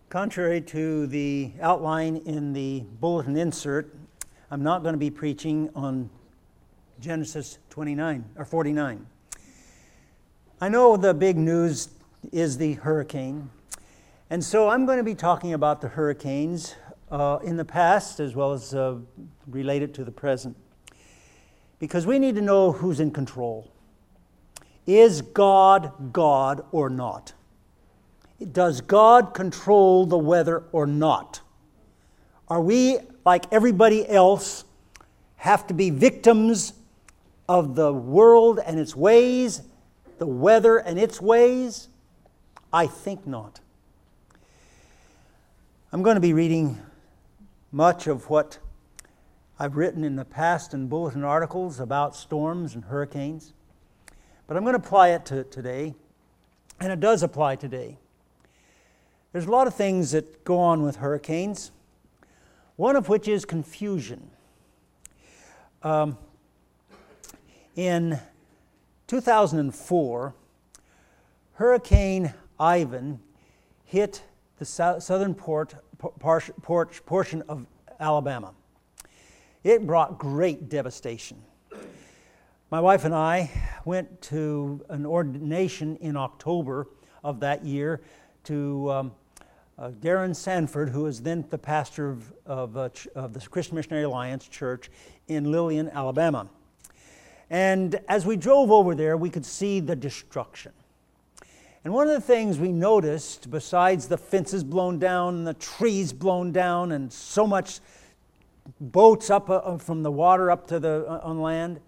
Contrary to the outline in the bulletin insert, I'm not going to be preaching on Genesis 29 or 49. I know the big news is the hurricane, and so I'm going to be talking about the hurricanes in the past as well as related to the present, because we need to know who's in control. Is God God or not? Does God control the weather or not? Are we, like everybody else, have to be victims of the world and its ways, the weather and its ways? I think not. I'm going to be reading much of what I've written in the past in bulletin articles about storms and hurricanes, but I'm going to apply it to today, and it does apply today. There's a lot of things that go on with hurricanes, one of which is confusion. In 2004, Hurricane Ivan hit the southern portion of Alabama. It brought great devastation. My wife and I went to an ordination in October of that year to Darren Sanford, who was then the pastor of the Christian Missionary Alliance Church in Lillian, Alabama. And as we drove over there, we could see the destruction. And one of the things we noticed, besides the fences blown down and the trees blown down and so much boats up from the water up to the on land,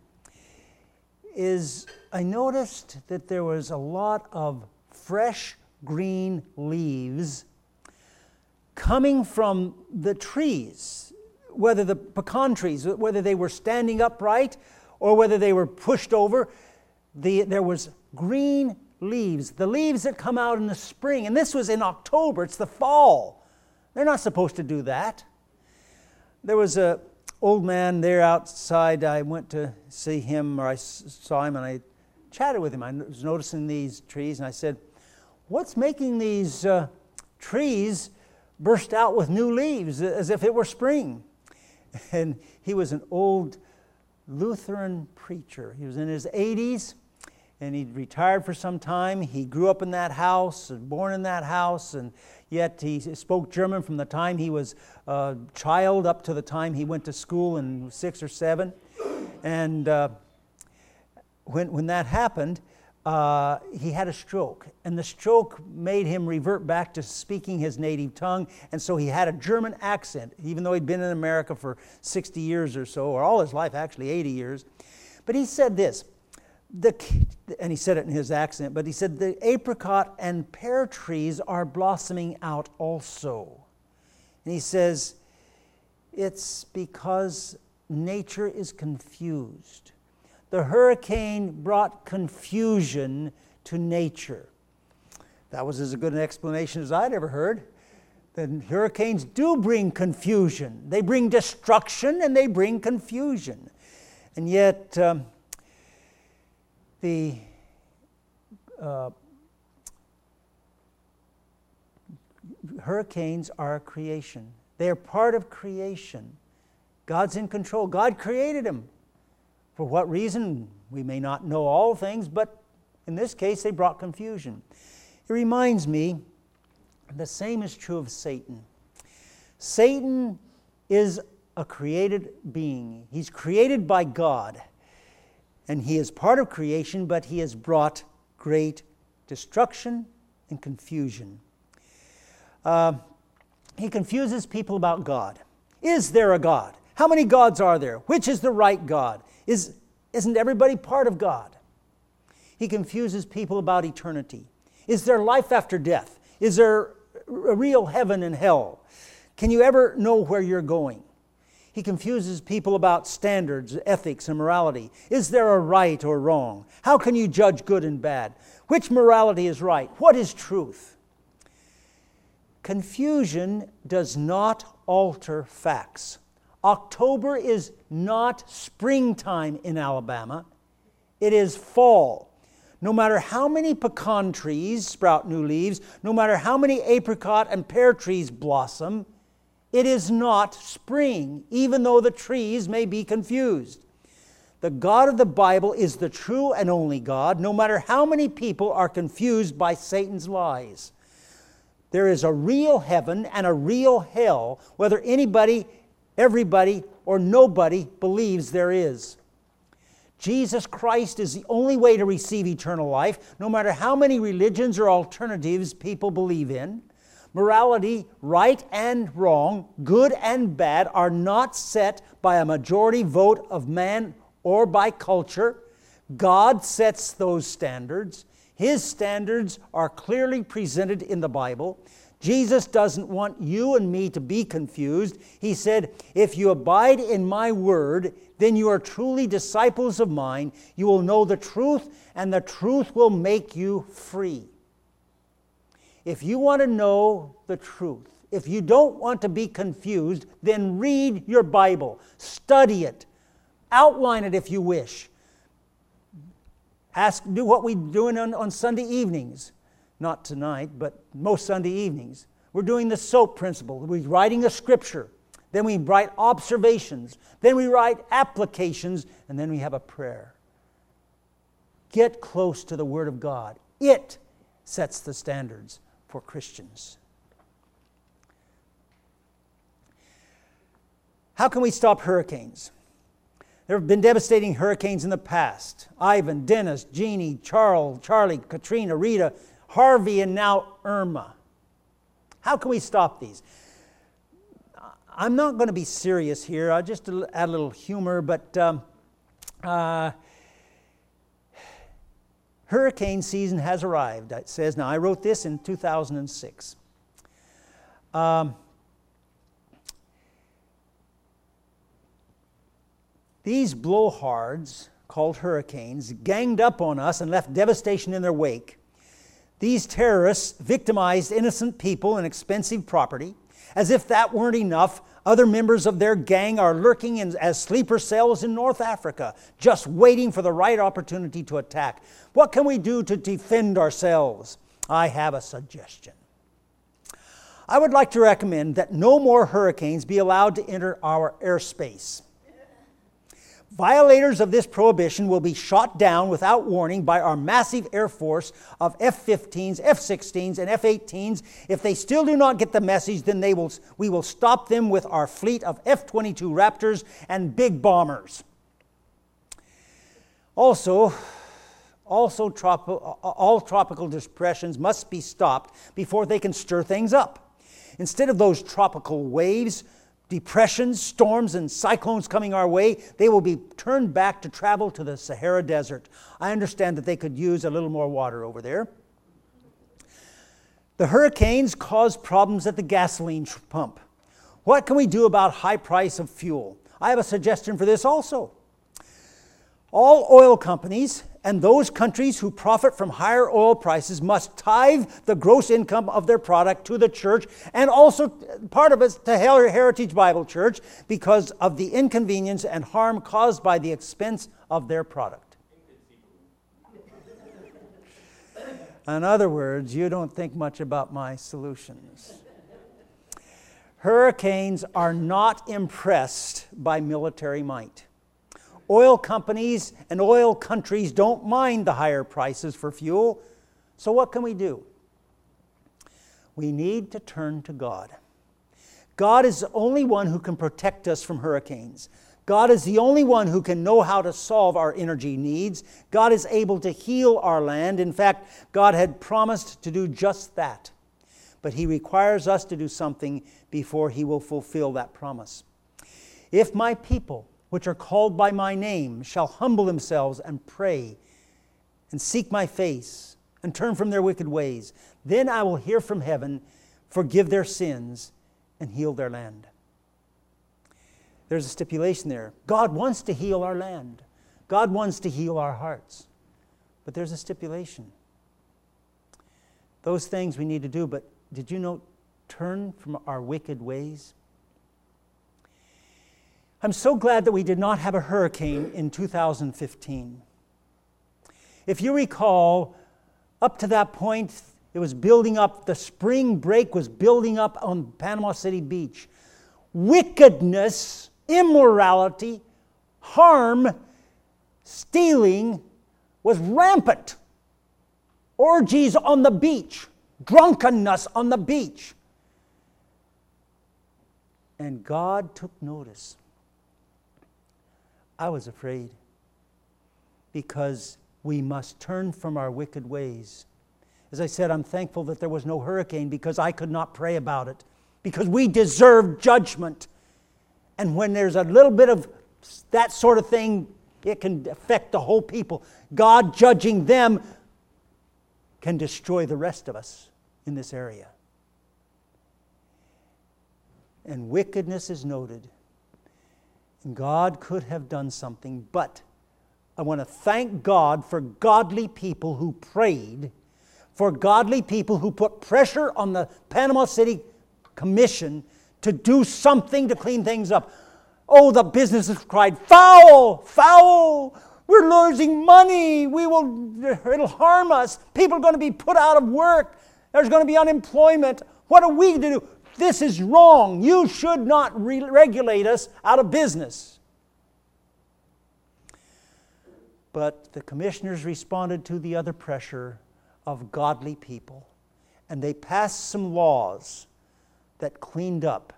is I noticed that there was a lot of fresh green leaves coming from the trees, whether the pecan trees, whether they were standing upright or whether they were pushed over. There was green leaves, the leaves that come out in the spring. And this was in October. It's the fall. They're not supposed to do that. There was an old man there outside. I went to see him, or I saw him, and I chatted with him. I was noticing these trees, and I said, "What's making these trees burst out with new leaves as if it were spring?" And he was an old Lutheran preacher. He was in his 80s, and he'd retired for some time. He grew up in that house, and born in that house, and yet he spoke German from the time he was a child up to the time he went to school in 6 or 7. And when that happened, he had a stroke, and the stroke made him revert back to speaking his native tongue, and so he had a German accent, even though he'd been in America for 60 years or so, or all his life, actually 80 years. But he said this, and he said it in his accent, but he said, "The apricot and pear trees are blossoming out also." And he says, it's because nature is confused. The hurricane brought confusion to nature. That was as good an explanation as I'd ever heard. The hurricanes do bring confusion. They bring destruction and they bring confusion. And yet, the hurricanes are a creation. They are part of creation. God's in control. God created them. For what reason? We may not know all things, but in this case, they brought confusion. It reminds me, the same is true of Satan. Satan is a created being. He's created by God, and he is part of creation, but he has brought great destruction and confusion. He confuses people about God. Is there a God? How many gods are there? Which is the right God? Isn't everybody part of God? He confuses people about eternity. Is there life after death? Is there a real heaven and hell? Can you ever know where you're going? He confuses people about standards, ethics, and morality. Is there a right or wrong? How can you judge good and bad? Which morality is right? What is truth? Confusion does not alter facts. October is not springtime in Alabama. It is fall. No matter how many pecan trees sprout new leaves, no matter how many apricot and pear trees blossom, it is not spring, even though the trees may be confused. The God of the Bible is the true and only God, no matter how many people are confused by Satan's lies. There is a real heaven and a real hell, whether anybody, everybody, or nobody believes there is. Jesus Christ is the only way to receive eternal life, no matter how many religions or alternatives people believe in. Morality, right and wrong, good and bad, are not set by a majority vote of man or by culture. God sets those standards. His standards are clearly presented in the Bible. Jesus doesn't want you and me to be confused. He said, if you abide in my word, then you are truly disciples of mine. You will know the truth, and the truth will make you free. If you want to know the truth, if you don't want to be confused, then read your Bible. Study it. Outline it if you wish. Do what we're doing on Sunday evenings. Not tonight, but most Sunday evenings. We're doing the SOAP principle. We're writing a scripture. Then we write observations. Then we write applications. And then we have a prayer. Get close to the Word of God. It sets the standards for Christians. How can we stop hurricanes? There have been devastating hurricanes in the past. Ivan, Dennis, Jeannie, Charlie, Katrina, Rita, Harvey, and now Irma. How can we stop these? I'm not going to be serious here. I'll just add a little humor, but hurricane season has arrived, it says. Now, I wrote this in 2006. These blowhards, called hurricanes, ganged up on us and left devastation in their wake. These terrorists victimized innocent people and expensive property. As if that weren't enough, other members of their gang are lurking as sleeper cells in North Africa, just waiting for the right opportunity to attack. What can we do to defend ourselves? I have a suggestion. I would like to recommend that no more hurricanes be allowed to enter our airspace. Violators of this prohibition will be shot down without warning by our massive air force of F-15s, F-16s, and F-18s. If they still do not get the message, then we will stop them with our fleet of F-22 Raptors and big bombers. Also, all tropical depressions must be stopped before they can stir things up. Instead of those tropical waves, depressions, storms, and cyclones coming our way, they will be turned back to travel to the Sahara Desert. I understand that they could use a little more water over there. The hurricanes cause problems at the gasoline pump. What can we do about high price of fuel? I have a suggestion for this also. All oil companies and those countries who profit from higher oil prices must tithe the gross income of their product to the church, and also part of it to Heritage Bible Church, because of the inconvenience and harm caused by the expense of their product. In other words, you don't think much about my solutions. Hurricanes are not impressed by military might. Oil companies and oil countries don't mind the higher prices for fuel. So what can we do? We need to turn to God. God is the only one who can protect us from hurricanes. God is the only one who can know how to solve our energy needs. God is able to heal our land. In fact, God had promised to do just that. But He requires us to do something before He will fulfill that promise. If my people, which are called by my name, shall humble themselves and pray and seek my face and turn from their wicked ways, then I will hear from heaven, forgive their sins, and heal their land. There's a stipulation there. God wants to heal our land. God wants to heal our hearts. But there's a stipulation. Those things we need to do, but did you know, turn from our wicked ways? I'm so glad that we did not have a hurricane in 2015. If you recall, up to that point, it was building up, the spring break was building up on Panama City Beach. Wickedness, immorality, harm, stealing was rampant. Orgies on the beach, drunkenness on the beach. And God took notice. I was afraid because we must turn from our wicked ways. As I said, I'm thankful that there was no hurricane because I could not pray about it, because we deserve judgment. And when there's a little bit of that sort of thing, it can affect the whole people. God judging them can destroy the rest of us in this area. And wickedness is noted. And God could have done something, but I want to thank God for godly people who prayed, for godly people who put pressure on the Panama City Commission to do something to clean things up. Oh, the businesses cried, foul, foul, we're losing money, it'll harm us, people are going to be put out of work, there's going to be unemployment, what are we to do? This is wrong, you should not regulate us out of business. But the commissioners responded to the other pressure of godly people, and they passed some laws that cleaned up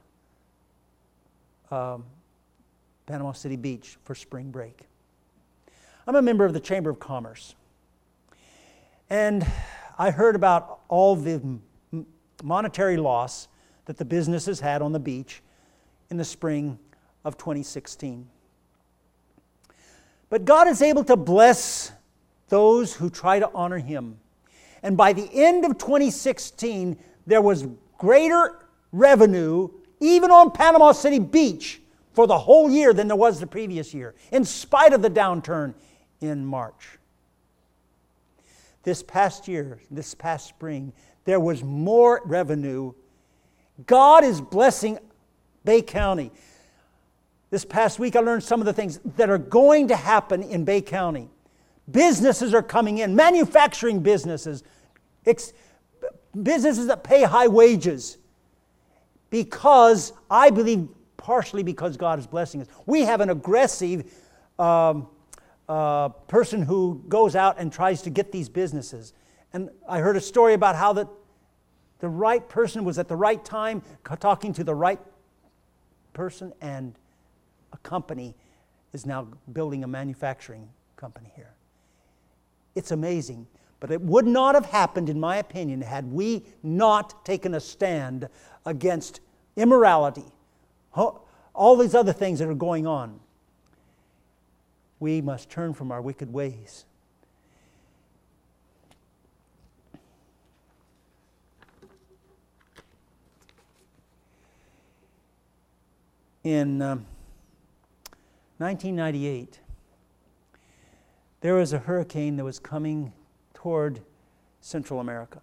Panama City Beach for spring break. I'm a member of the Chamber of Commerce, and I heard about all the monetary loss that the businesses had on the beach in the spring of 2016. But God is able to bless those who try to honor Him. And by the end of 2016, there was greater revenue, even on Panama City Beach, for the whole year than there was the previous year, in spite of the downturn in March. This past year, this past spring, there was more revenue. God is blessing Bay County. This past week I learned some of the things that are going to happen in Bay County. Businesses are coming in, manufacturing businesses, businesses that pay high wages, because I believe partially because God is blessing us. We have an aggressive person who goes out and tries to get these businesses. And I heard a story about how the right person was at the right time talking to the right person, and a company is now building a manufacturing company here. It's amazing. But it would not have happened, in my opinion, had we not taken a stand against immorality, all these other things that are going on. We must turn from our wicked ways. In 1998, there was a hurricane that was coming toward Central America.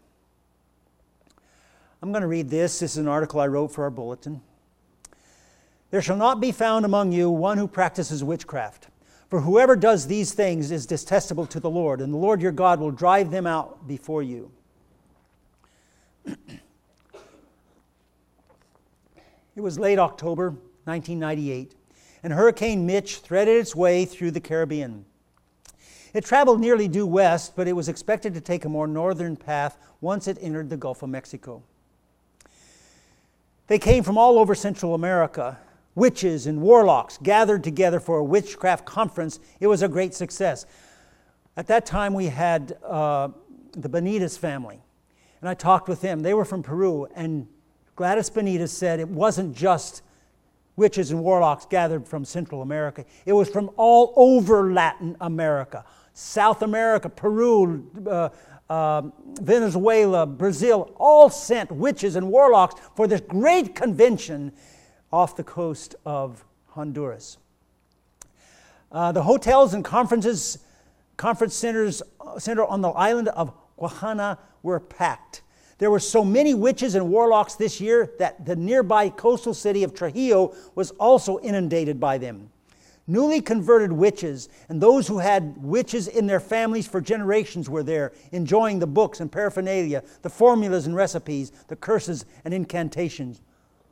I'm going to read this. This is an article I wrote for our bulletin. There shall not be found among you one who practices witchcraft, for whoever does these things is detestable to the Lord, and the Lord your God will drive them out before you. It was late October 1998, and Hurricane Mitch threaded its way through the Caribbean. It traveled nearly due west, but it was expected to take a more northern path once it entered the Gulf of Mexico. They came from all over Central America. Witches and warlocks gathered together for a witchcraft conference. It was a great success. At that time, we had the Benitez family, and I talked with them. They were from Peru, and Gladys Benitez said it wasn't just witches and warlocks gathered from Central America. It was from all over Latin America, South America, Peru, Venezuela, Brazil, all sent witches and warlocks for this great convention off the coast of Honduras. The hotels and conference centers on the island of Guajana were packed. There were so many witches and warlocks this year that the nearby coastal city of Trujillo was also inundated by them. Newly converted witches and those who had witches in their families for generations were there, enjoying the books and paraphernalia, the formulas and recipes, the curses and incantations.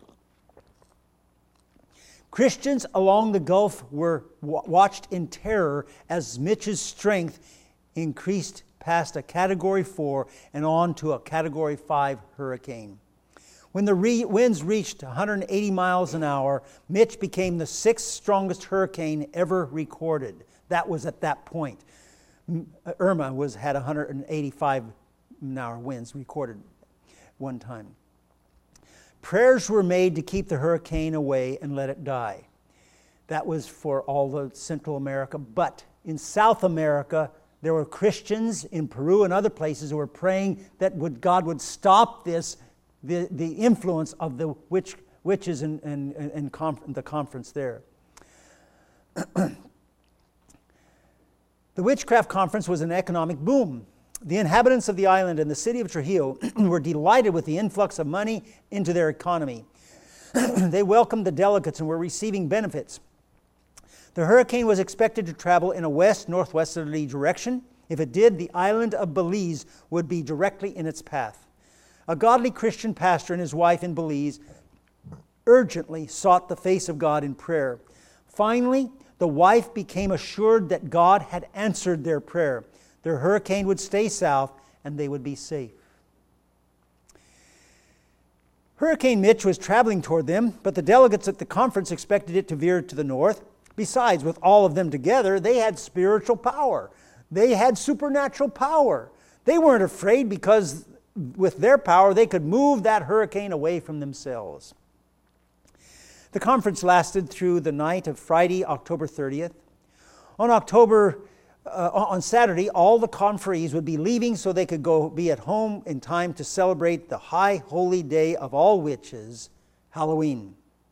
Christians along the Gulf were watched in terror as Mitch's strength increased past a Category 4 and on to a Category 5 hurricane. When the winds reached 180 miles an hour, Mitch became the 6th strongest hurricane ever recorded. That was at that point. Irma had 185 an hour winds recorded one time. Prayers were made to keep the hurricane away and let it die. That was for all of Central America. But in South America, there were Christians in Peru and other places who were praying that God would stop this, the influence of the witches in the conference there. The Witchcraft Conference was an economic boom. The inhabitants of the island and the city of Trujillo were delighted with the influx of money into their economy. They welcomed the delegates and were receiving benefits. The hurricane was expected to travel in a west-northwesterly direction. If it did, the island of Belize would be directly in its path. A godly Christian pastor and his wife in Belize urgently sought the face of God in prayer. Finally, the wife became assured that God had answered their prayer. Their hurricane would stay south and they would be safe. Hurricane Mitch was traveling toward them, but the delegates at the conference expected it to veer to the north. Besides, with all of them together, they had spiritual power. They had supernatural power. They weren't afraid because with their power, they could move that hurricane away from themselves. The conference lasted through the night of Friday, October 30th. On Saturday, all the conferees would be leaving so they could go be at home in time to celebrate the high holy day of all witches, Halloween.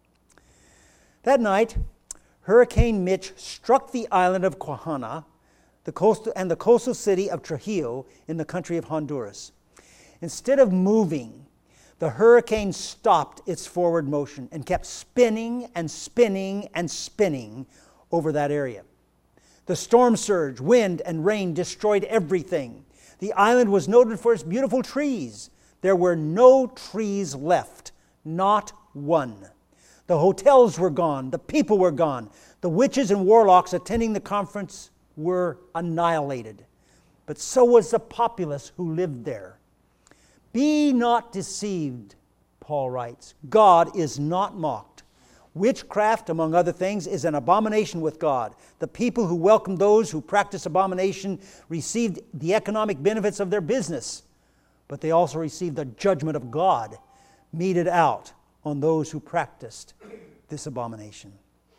That night, Hurricane Mitch struck the island of Quijana, the coastal city of Trujillo in the country of Honduras. Instead of moving, the hurricane stopped its forward motion and kept spinning and spinning and spinning over that area. The storm surge, wind, and rain destroyed everything. The island was noted for its beautiful trees. There were no trees left, not one. The hotels were gone. The people were gone. The witches and warlocks attending the conference were annihilated. But so was the populace who lived there. Be not deceived, Paul writes. God is not mocked. Witchcraft, among other things, is an abomination with God. The people who welcomed those who practice abomination received the economic benefits of their business, but they also received the judgment of God meted out on those who practiced this abomination.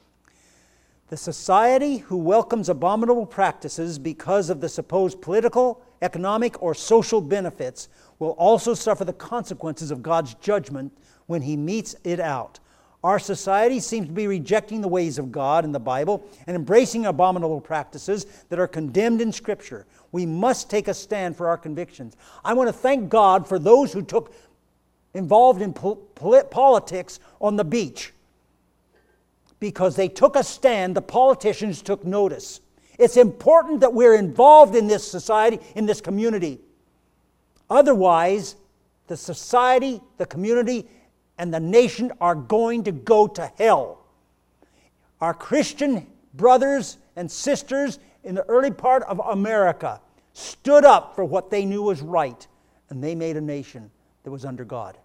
The society who welcomes abominable practices because of the supposed political, economic, or social benefits will also suffer the consequences of God's judgment when He metes it out. Our society seems to be rejecting the ways of God in the Bible and embracing abominable practices that are condemned in Scripture. We must take a stand for our convictions. I want to thank God for those who took involved in politics on the beach. Because they took a stand, the politicians took notice. It's important that we're involved in this society, in this community. Otherwise, the society, the community, and the nation are going to go to hell. Our Christian brothers and sisters in the early part of America stood up for what they knew was right, and they made a nation that was under God.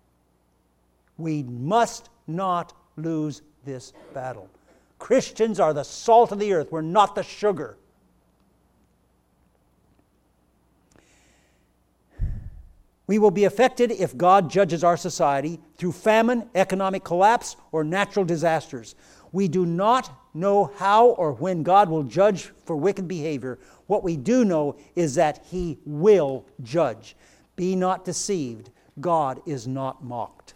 We must not lose this battle. Christians are the salt of the earth. We're not the sugar. We will be affected if God judges our society through famine, economic collapse, or natural disasters. We do not know how or when God will judge for wicked behavior. What we do know is that He will judge. Be not deceived. God is not mocked.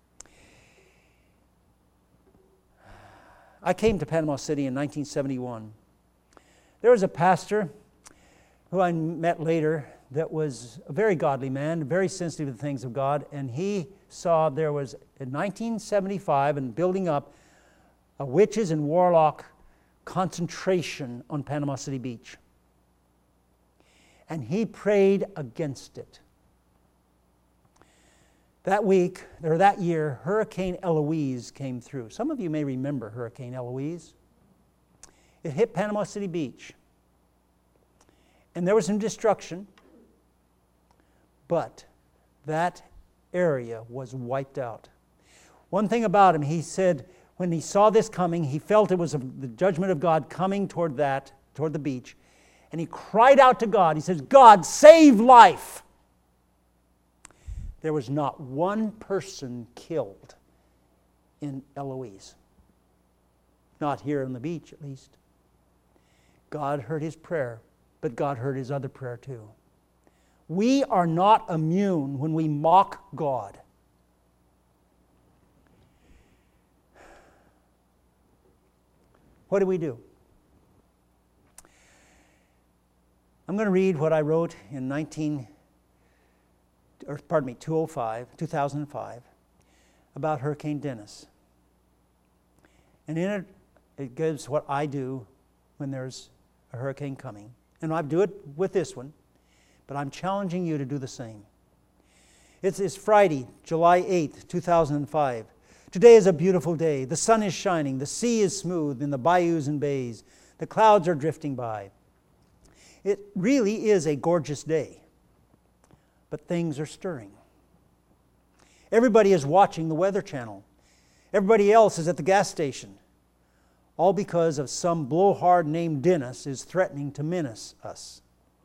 I came to Panama City in 1971. There was a pastor who I met later that was a very godly man, very sensitive to the things of God, and he saw there was, in 1975, and building up, a witches and warlock concentration on Panama City Beach. And he prayed against it. That week, or that year, Hurricane Eloise came through. Some of you may remember Hurricane Eloise. It hit Panama City Beach. And there was some destruction, but that area was wiped out. One thing about him, he said, when he saw this coming, he felt it was the judgment of God coming toward the beach. And he cried out to God. He says, God, save life. There was not one person killed in Eloise. Not here on the beach, at least. God heard his prayer, but God heard his other prayer too. We are not immune when we mock God. What do? I'm going to read what I wrote in 2005, about Hurricane Dennis. And in it, it gives what I do when there's a hurricane coming. And I do it with this one, but I'm challenging you to do the same. It's Friday, July 8th, 2005. Today is a beautiful day. The sun is shining. The sea is smooth in the bayous and bays. The clouds are drifting by. It really is a gorgeous day. But things are stirring. Everybody is watching the Weather Channel. Everybody else is at the gas station. All because of some blowhard named Dennis is threatening to menace us.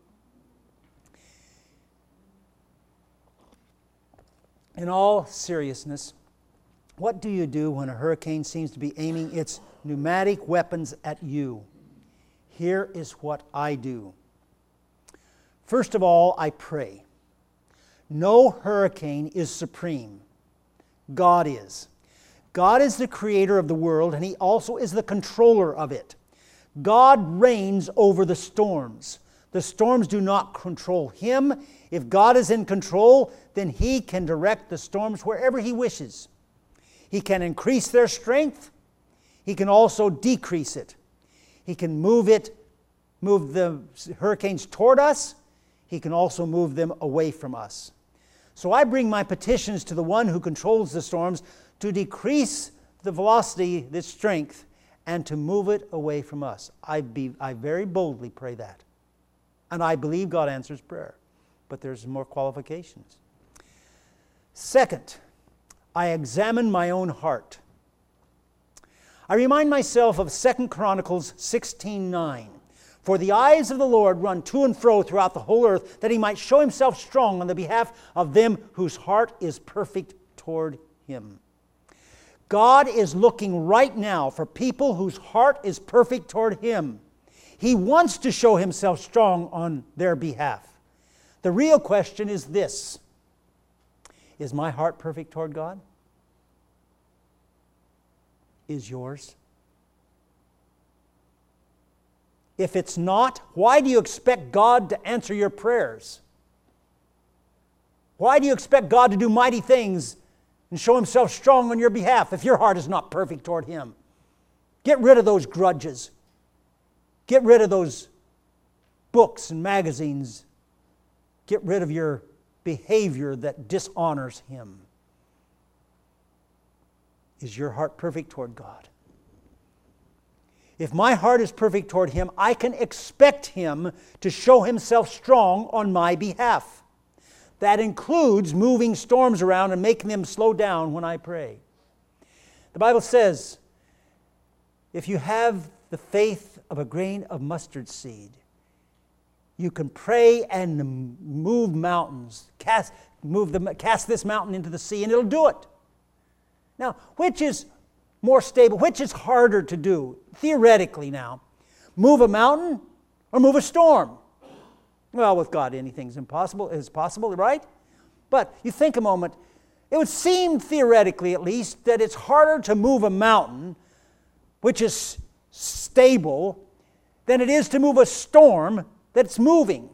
In all seriousness, what do you do when a hurricane seems to be aiming its pneumatic weapons at you? Here is what I do. First of all, I pray. No hurricane is supreme. God is. God is the creator of the world, and He also is the controller of it. God reigns over the storms. The storms do not control Him. If God is in control, then He can direct the storms wherever He wishes. He can increase their strength. He can also decrease it. He can move the hurricanes toward us. He can also move them away from us. So I bring my petitions to the one who controls the storms to decrease the velocity, the strength, and to move it away from us. I very boldly pray that. And I believe God answers prayer. But there's more qualifications. Second, I examine my own heart. I remind myself of 2 Chronicles 16:9. For the eyes of the Lord run to and fro throughout the whole earth, that He might show Himself strong on the behalf of them whose heart is perfect toward Him. God is looking right now for people whose heart is perfect toward Him. He wants to show Himself strong on their behalf. The real question is this: is my heart perfect toward God? Is yours? If it's not, why do you expect God to answer your prayers? Why do you expect God to do mighty things and show Himself strong on your behalf if your heart is not perfect toward Him? Get rid of those grudges. Get rid of those books and magazines. Get rid of your behavior that dishonors Him. Is your heart perfect toward God? If my heart is perfect toward Him, I can expect Him to show Himself strong on my behalf. That includes moving storms around and making them slow down when I pray. The Bible says, if you have the faith of a grain of mustard seed, you can pray and move mountains, cast this mountain into the sea, and it'll do it. Now, which is more stable? Which is harder to do, theoretically now? Move a mountain or move a storm? Well, with God, anything is possible, right? But you think a moment, it would seem theoretically at least that it's harder to move a mountain, which is stable, than it is to move a storm that's moving.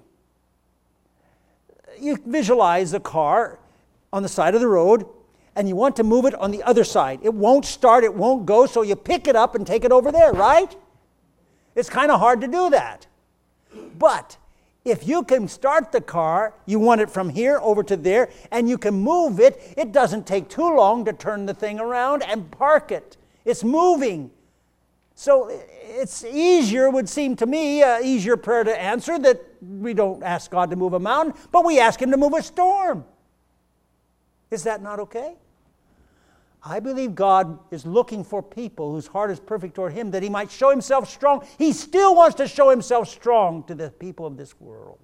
You visualize a car on the side of the road, and you want to move it on the other side. It won't start, it won't go, so you pick it up and take it over there, right? It's kind of hard to do that. But if you can start the car, you want it from here over to there, and you can move it, it doesn't take too long to turn the thing around and park it. It's moving. So it's easier, would seem to me, easier prayer to answer, that we don't ask God to move a mountain, but we ask Him to move a storm. Is that not okay? I believe God is looking for people whose heart is perfect toward Him, that He might show Himself strong. He still wants to show Himself strong to the people of this world.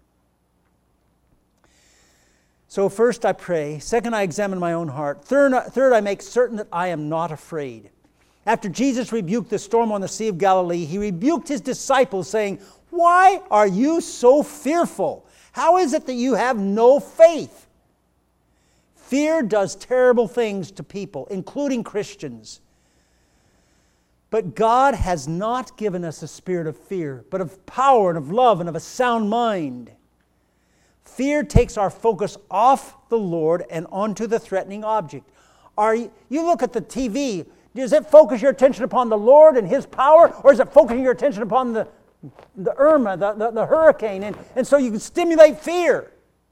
So first I pray. Second, I examine my own heart. Third, I make certain that I am not afraid. After Jesus rebuked the storm on the Sea of Galilee, He rebuked His disciples, saying, "Why are you so fearful? How is it that you have no faith?" Fear does terrible things to people, including Christians. But God has not given us a spirit of fear, but of power and of love and of a sound mind. Fear takes our focus off the Lord and onto the threatening object. You look at the TV, does it focus your attention upon the Lord and His power, or is it focusing your attention upon the Irma, the hurricane, and so you can stimulate fear?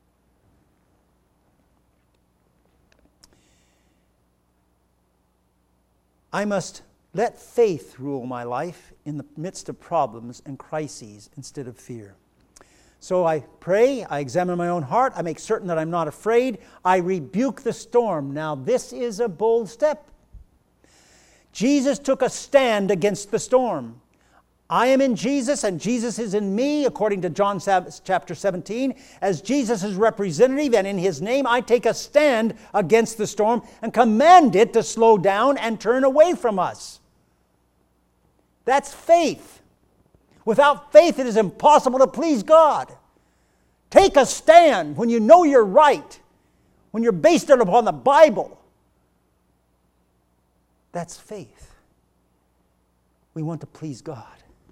I must let faith rule my life in the midst of problems and crises instead of fear. So I pray, I examine my own heart, I make certain that I'm not afraid, I rebuke the storm. Now this is a bold step. Jesus took a stand against the storm. I am in Jesus and Jesus is in me, according to John chapter 17. As Jesus' representative and in His name, I take a stand against the storm and command it to slow down and turn away from us. That's faith. Without faith, it is impossible to please God. Take a stand when you know you're right, when you're based it upon the Bible. That's faith. We want to please God.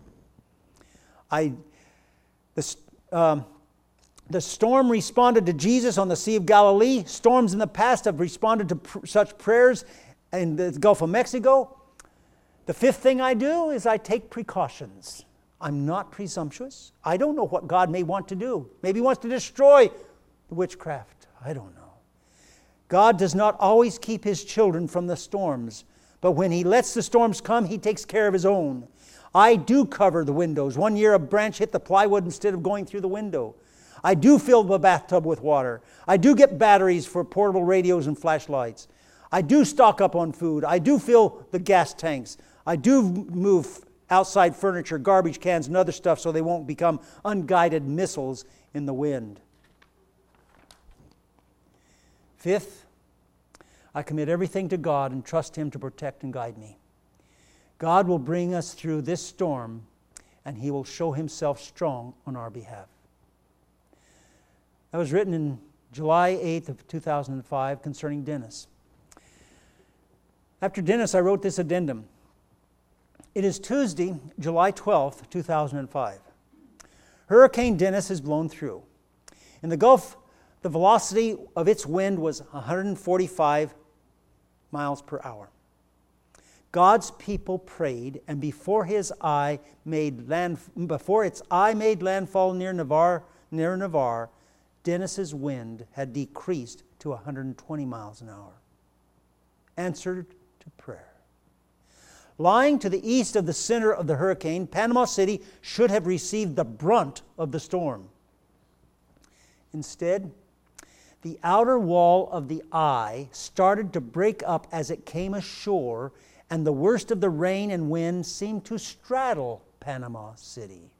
The storm responded to Jesus on the Sea of Galilee. Storms in the past have responded to such prayers in the Gulf of Mexico. The fifth thing I do is I take precautions. I'm not presumptuous. I don't know what God may want to do. Maybe He wants to destroy the witchcraft. I don't know. God does not always keep His children from the storms, but when He lets the storms come, He takes care of His own. I do cover the windows. One year a branch hit the plywood instead of going through the window. I do fill the bathtub with water. I do get batteries for portable radios and flashlights. I do stock up on food. I do fill the gas tanks. I do move outside furniture, garbage cans, and other stuff so they won't become unguided missiles in the wind. Fifth, I commit everything to God and trust Him to protect and guide me. God will bring us through this storm, and He will show Himself strong on our behalf. That was written in July 8th of 2005 concerning Dennis. After Dennis, I wrote this addendum. It is Tuesday, July 12th, 2005. Hurricane Dennis has blown through. In the Gulf, the velocity of its wind was 145 miles per hour. God's people prayed, and before its eye made landfall near Navarre, Dennis's wind had decreased to 120 miles an hour. Answered to prayer. Lying to the east of the center of the hurricane, Panama City should have received the brunt of the storm. Instead, the outer wall of the eye started to break up as it came ashore, and the worst of the rain and wind seemed to straddle Panama City.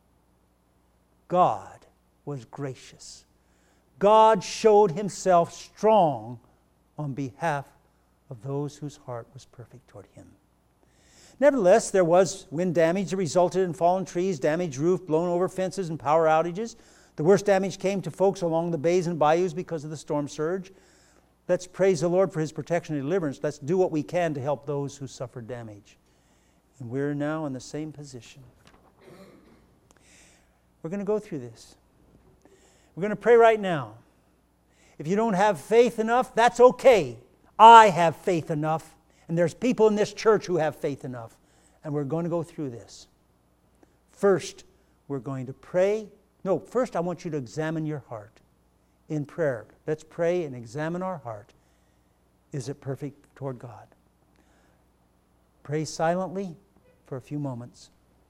God was gracious. God showed Himself strong on behalf of those whose heart was perfect toward Him. Nevertheless, there was wind damage that resulted in fallen trees, damaged roof, blown over fences, and power outages. The worst damage came to folks along the bays and bayous because of the storm surge. Let's praise the Lord for His protection and deliverance. Let's do what we can to help those who suffered damage. And we're now in the same position. We're going to go through this. We're going to pray right now. If you don't have faith enough, that's okay. I have faith enough. And there's people in this church who have faith enough. And we're going to go through this. First, we're going to pray. No, first I want you to examine your heart in prayer. Let's pray and examine our heart. Is it perfect toward God? Pray silently for a few moments.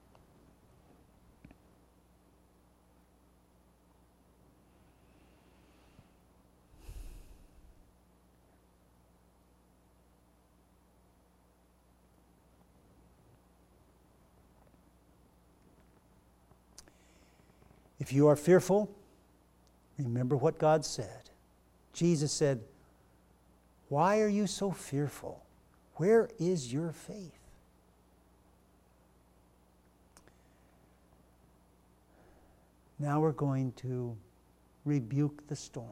If you are fearful, remember what God said. Jesus said, "Why are you so fearful? Where is your faith?" Now we're going to rebuke the storm.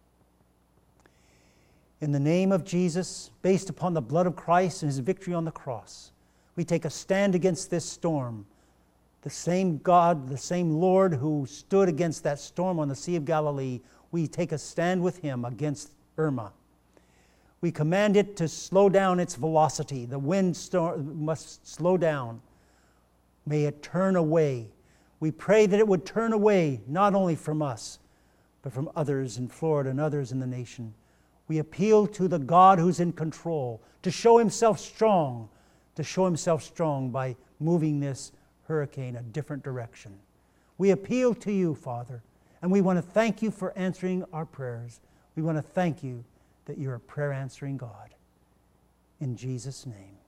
In the name of Jesus, based upon the blood of Christ and His victory on the cross, we take a stand against this storm. The same God, the same Lord who stood against that storm on the Sea of Galilee, we take a stand with Him against Irma. We command it to slow down its velocity. The wind must slow down. May it turn away. We pray that it would turn away not only from us, but from others in Florida and others in the nation. We appeal to the God who's in control to show Himself strong, by moving this hurricane a different direction. We appeal to You, Father, and we want to thank You for answering our prayers. We want to thank You that You're a prayer-answering God. In Jesus' name.